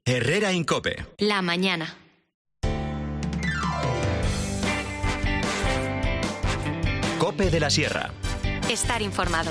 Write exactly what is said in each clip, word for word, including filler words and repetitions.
Herrera Incope. La mañana. Cope de la Sierra. Estar informado.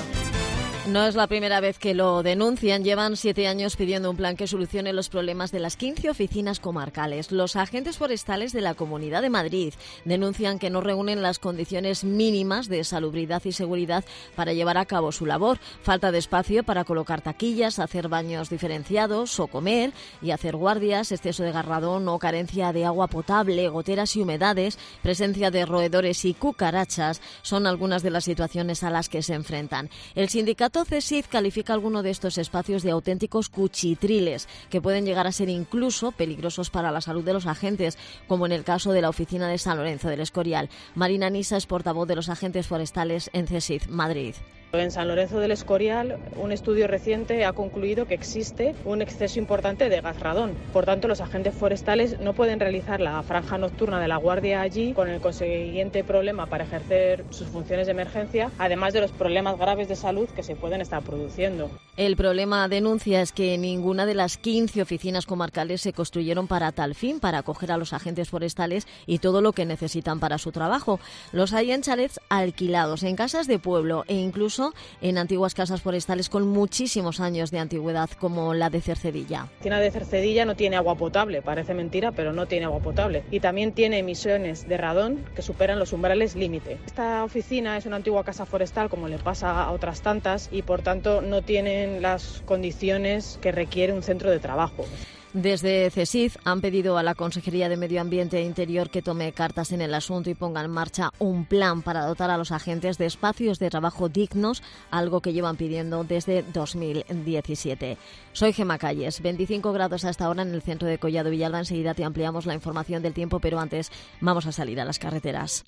No es la primera vez que lo denuncian. Llevan siete años pidiendo un plan que solucione los problemas de las quince oficinas comarcales. Los agentes forestales de la Comunidad de Madrid denuncian que no reúnen las condiciones mínimas de salubridad y seguridad para llevar a cabo su labor. Falta de espacio para colocar taquillas, hacer baños diferenciados o comer y hacer guardias, exceso de garradón o carencia de agua potable, goteras y humedades, presencia de roedores y cucarachas son algunas de las situaciones a las que se enfrentan. El sindicato CESIF califica alguno de estos espacios de auténticos cuchitriles que pueden llegar a ser incluso peligrosos para la salud de los agentes, como en el caso de la oficina de San Lorenzo del Escorial. Marina Nisa es portavoz de los agentes forestales en CESIF Madrid. En San Lorenzo del Escorial, un estudio reciente ha concluido que existe un exceso importante de gas radón. Por tanto, los agentes forestales no pueden realizar la franja nocturna de la guardia allí, con el consiguiente problema para ejercer sus funciones de emergencia, además de los problemas graves de salud que se pueden estar produciendo. El problema, denuncia, es que ninguna de las quince oficinas comarcales se construyeron para tal fin, para acoger a los agentes forestales y todo lo que necesitan para su trabajo. Los hay en chalets alquilados, en casas de pueblo e incluso en antiguas casas forestales con muchísimos años de antigüedad, como la de Cercedilla. La oficina de Cercedilla no tiene agua potable, parece mentira, pero no tiene agua potable. Y también tiene emisiones de radón que superan los umbrales límite. Esta oficina es una antigua casa forestal, como le pasa a otras tantas, y por tanto no tienen las condiciones que requiere un centro de trabajo. Desde CESIF han pedido a la Consejería de Medio Ambiente e Interior que tome cartas en el asunto y ponga en marcha un plan para dotar a los agentes de espacios de trabajo dignos, algo que llevan pidiendo desde dos mil diecisiete. Soy Gemma Calles, veinticinco grados hasta ahora en el centro de Collado Villalba. Enseguida te ampliamos la información del tiempo, pero antes vamos a salir a las carreteras.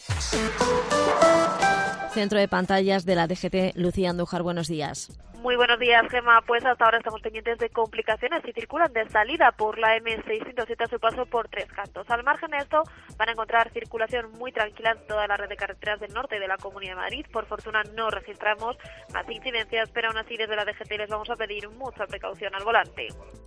Centro de pantallas de la D G T, Lucía Andújar, buenos días. Muy buenos días, Gemma. Pues hasta ahora estamos pendientes de complicaciones y circulan de salida por la M seiscientos siete a su paso por Tres Cantos. Al margen de esto, van a encontrar circulación muy tranquila en toda la red de carreteras del norte de la Comunidad de Madrid. Por fortuna no registramos más incidencias, pero aún así desde la D G T les vamos a pedir mucha precaución al volante.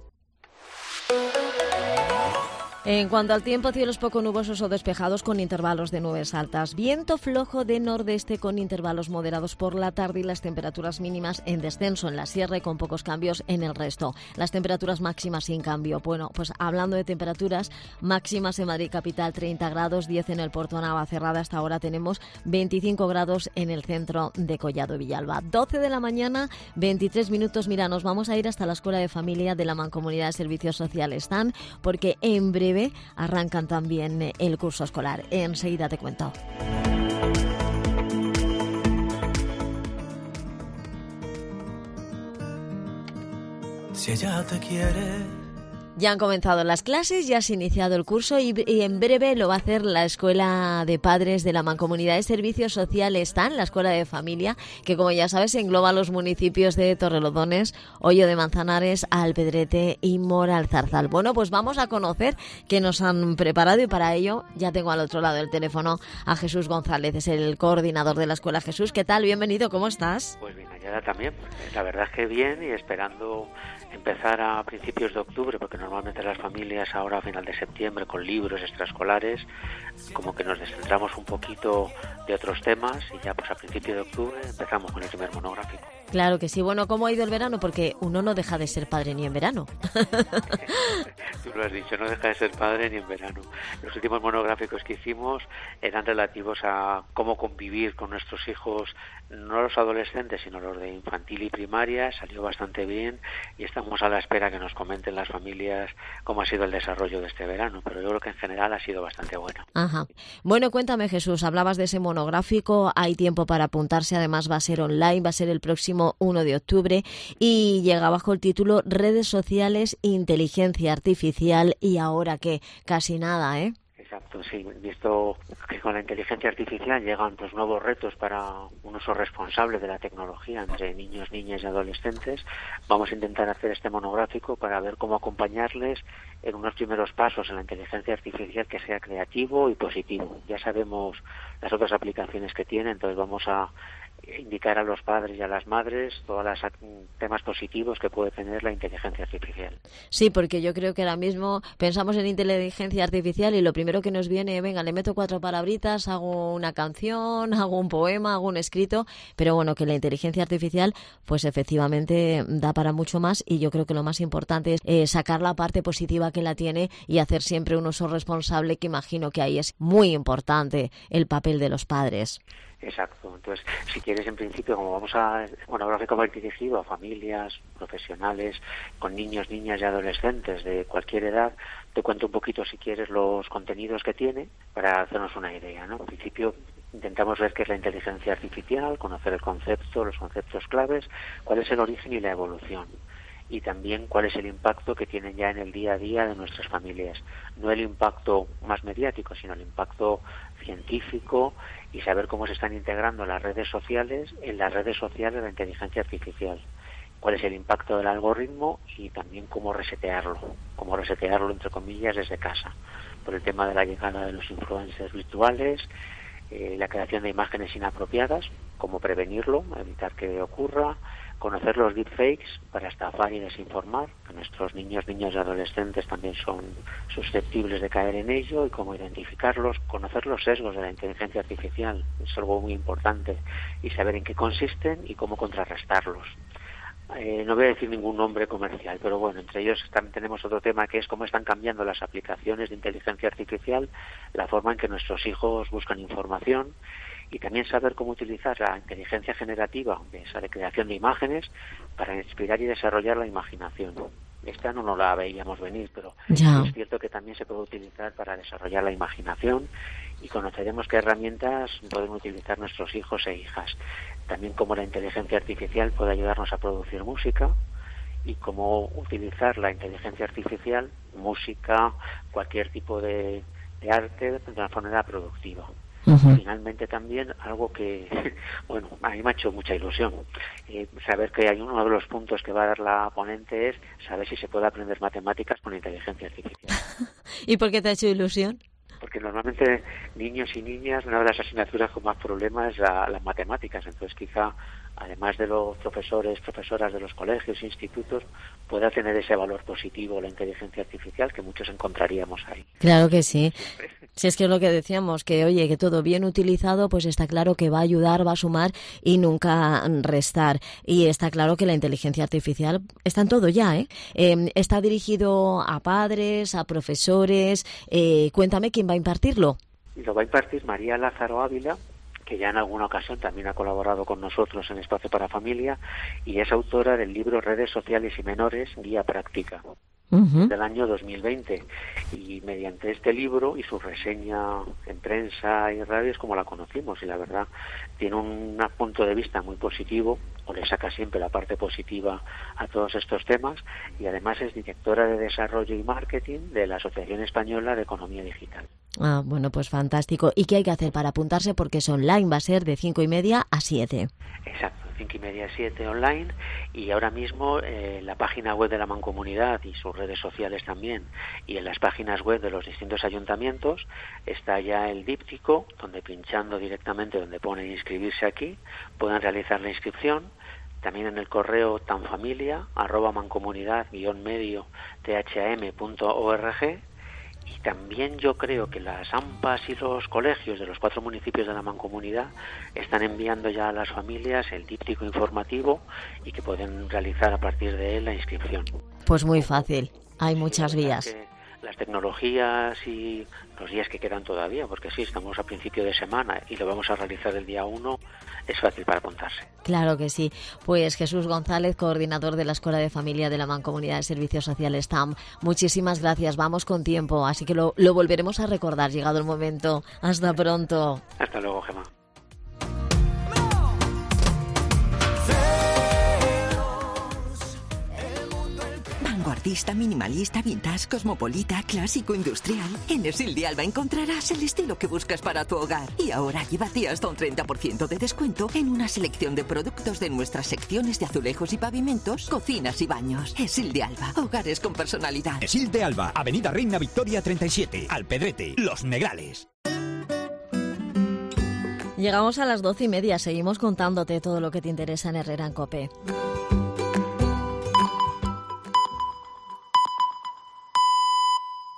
En cuanto al tiempo, cielos poco nubosos o despejados con intervalos de nubes altas. Viento flojo de nordeste con intervalos moderados por la tarde y las temperaturas mínimas en descenso en la sierra y con pocos cambios en el resto. Las temperaturas máximas sin cambio. Bueno, pues hablando de temperaturas máximas en Madrid capital, treinta grados, diez en el Puerto Navacerrada. Hasta ahora tenemos veinticinco grados en el centro de Collado Villalba. doce de la mañana, veintitrés minutos. Mira, nos vamos a ir hasta la Escuela de Familia de la Mancomunidad de Servicios Sociales Están, porque en breve arrancan también el curso escolar. Enseguida te cuento. Si ella te quiere. Ya han comenzado las clases, ya se ha iniciado el curso y, y en breve lo va a hacer la Escuela de Padres de la Mancomunidad de Servicios Sociales Están, la Escuela de Familia, que como ya sabes engloba los municipios de Torrelodones, Hoyo de Manzanares, Alpedrete y Moralzarzal. Bueno, pues vamos a conocer qué nos han preparado y para ello ya tengo al otro lado del teléfono a Jesús González, es el coordinador de la escuela. Jesús, ¿qué tal? Bienvenido, ¿cómo estás? Pues bien, hallada también. La verdad es que bien y esperando empezar a principios de octubre, porque normalmente las familias ahora a final de septiembre con libros extraescolares como que nos descentramos un poquito de otros temas y ya pues a principios de octubre empezamos con el primer monográfico. Claro que sí. Bueno, ¿cómo ha ido el verano? Porque uno no deja de ser padre ni en verano. Tú lo has dicho, no deja de ser padre ni en verano. Los últimos monográficos que hicimos eran relativos a cómo convivir con nuestros hijos, no los adolescentes, sino los de infantil y primaria. Salió bastante bien y estamos a la espera que nos comenten las familias cómo ha sido el desarrollo de este verano, pero yo creo que en general ha sido bastante bueno. Ajá. Bueno, cuéntame, Jesús, hablabas de ese monográfico, hay tiempo para apuntarse, además va a ser online, va a ser el próximo uno de octubre y llega bajo el título Redes sociales, inteligencia artificial y ahora que casi nada, ¿eh? Exacto, sí, visto que con la inteligencia artificial llegan pues nuevos retos para un uso responsable de la tecnología entre niños, niñas y adolescentes, vamos a intentar hacer este monográfico para ver cómo acompañarles en unos primeros pasos en la inteligencia artificial que sea creativo y positivo. Ya sabemos las otras aplicaciones que tiene, entonces vamos a indicar a los padres y a las madres todos los temas positivos que puede tener la inteligencia artificial. Sí, porque yo creo que ahora mismo pensamos en inteligencia artificial y lo primero que nos viene, venga, le meto cuatro palabritas, hago una canción, hago un poema, hago un escrito, pero bueno, que la inteligencia artificial pues efectivamente da para mucho más, y yo creo que lo más importante es eh, sacar la parte positiva que la tiene y hacer siempre un uso responsable, que imagino que ahí es muy importante el papel de los padres. Exacto. Entonces, si quieres, en principio, como vamos a monográfico va dirigido a familias, profesionales, con niños, niñas y adolescentes de cualquier edad, te cuento un poquito, si quieres, los contenidos que tiene para hacernos una idea, ¿no? En principio, intentamos ver qué es la inteligencia artificial, conocer el concepto, los conceptos claves, cuál es el origen y la evolución, y también cuál es el impacto que tienen ya en el día a día de nuestras familias. No el impacto más mediático, sino el impacto científico, y saber cómo se están integrando las redes sociales en las redes sociales de la inteligencia artificial. Cuál es el impacto del algoritmo y también cómo resetearlo, cómo resetearlo entre comillas desde casa, por el tema de la llegada de los influencers virtuales, eh, la creación de imágenes inapropiadas, cómo prevenirlo, evitar que ocurra, conocer los deepfakes para estafar y desinformar, que nuestros niños, niñas y adolescentes también son susceptibles de caer en ello, y cómo identificarlos, conocer los sesgos de la inteligencia artificial, es algo muy importante, y saber en qué consisten y cómo contrarrestarlos. Eh, no voy a decir ningún nombre comercial, pero bueno, entre ellos también tenemos otro tema, que es cómo están cambiando las aplicaciones de inteligencia artificial, la forma en que nuestros hijos buscan información, y también saber cómo utilizar la inteligencia generativa, esa de creación de imágenes, para inspirar y desarrollar la imaginación. Esta no nos la veíamos venir, pero ya. Es cierto que también se puede utilizar para desarrollar la imaginación, y conoceremos qué herramientas pueden utilizar nuestros hijos e hijas. También cómo la inteligencia artificial puede ayudarnos a producir música, y cómo utilizar la inteligencia artificial, música, cualquier tipo de, de arte, de una manera productiva. Uh-huh. Finalmente también algo que, bueno, a mí me ha hecho mucha ilusión, eh, saber que hay uno de los puntos que va a dar la ponente es saber si se puede aprender matemáticas con inteligencia artificial. ¿Y por qué te ha hecho ilusión? Porque normalmente niños y niñas, una de las asignaturas con más problemas es la, las matemáticas, entonces quizá, además de los profesores, profesoras de los colegios e institutos, pueda tener ese valor positivo la inteligencia artificial que muchos encontraríamos ahí. Claro que sí. Si es que es lo que decíamos, que oye, que todo bien utilizado, pues está claro que va a ayudar, va a sumar y nunca restar. Y está claro que la inteligencia artificial está en todo ya, ¿eh? eh está dirigido a padres, a profesores. Eh, cuéntame quién va a impartirlo. Lo va a impartir María Lázaro Ávila, que ya en alguna ocasión también ha colaborado con nosotros en Espacio para Familia, y es autora del libro Redes Sociales y Menores, Guía Práctica, uh-huh. del año dos mil veinte. Y mediante este libro y su reseña en prensa y radio es como la conocimos, y la verdad tiene un punto de vista muy positivo, o le saca siempre la parte positiva a todos estos temas, y además es directora de Desarrollo y Marketing de la Asociación Española de Economía Digital. Ah, bueno, pues fantástico. ¿Y qué hay que hacer para apuntarse? Porque es online, va a ser de cinco y media a siete. Exacto, cinco y media a siete online, y ahora mismo eh, la página web de la Mancomunidad y sus redes sociales también, y en las páginas web de los distintos ayuntamientos está ya el díptico, donde pinchando directamente donde pone inscribirse aquí, pueden realizar la inscripción. También en el correo tanfamilia arroba mancomunidad guión medio tham punto org. Y también yo creo que las AMPAs y los colegios de los cuatro municipios de la Mancomunidad están enviando ya a las familias el díptico informativo, y que pueden realizar a partir de él la inscripción. Pues muy fácil, hay muchas sí, vías. Las tecnologías y los días que quedan todavía, porque sí, estamos a principio de semana y lo vamos a realizar el día uno, es fácil para apuntarse. Claro que sí. Pues Jesús González, coordinador de la Escuela de Familia de la Mancomunidad de Servicios Sociales T A M, muchísimas gracias. Vamos con tiempo, así que lo, lo volveremos a recordar llegado el momento. Hasta pronto. Hasta luego, Gemma. Vanguardista, minimalista, vintage, cosmopolita, clásico, industrial. En Esil de Alba encontrarás el estilo que buscas para tu hogar. Y ahora llévate hasta un treinta por ciento de descuento en una selección de productos de nuestras secciones de azulejos y pavimentos, cocinas y baños. Esil de Alba, hogares con personalidad. Esil de Alba, Avenida Reina Victoria treinta y siete, Alpedrete, Los Negrales. Llegamos a las doce y media, seguimos contándote todo lo que te interesa en Herrera en COPE.